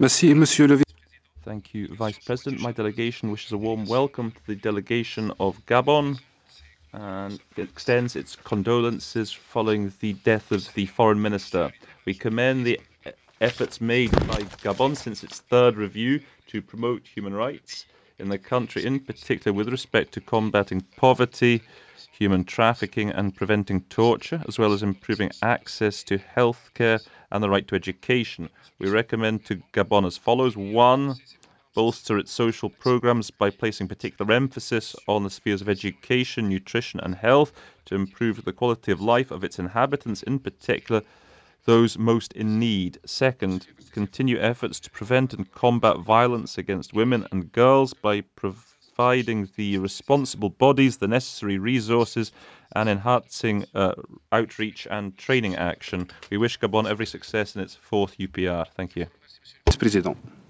Merci, Monsieur le Thank you, Vice President. My delegation wishes a warm welcome to the delegation of Gabon and extends its condolences following the death of the foreign minister. We commend the efforts made by Gabon since its third review to promote human rights in the country, in particular with respect to combating poverty, human trafficking, and preventing torture, as well as improving access to healthcare and the right to education. We recommend to Gabon as follows: one, bolster its social programs by placing particular emphasis on the spheres of education, nutrition, and health to improve the quality of life of its inhabitants, in particular those most in need. Second, continue efforts to prevent and combat violence against women and girls by providing the responsible bodies the necessary resources and enhancing outreach and training action. We wish Gabon every success in its fourth UPR. Thank you. Vice-président.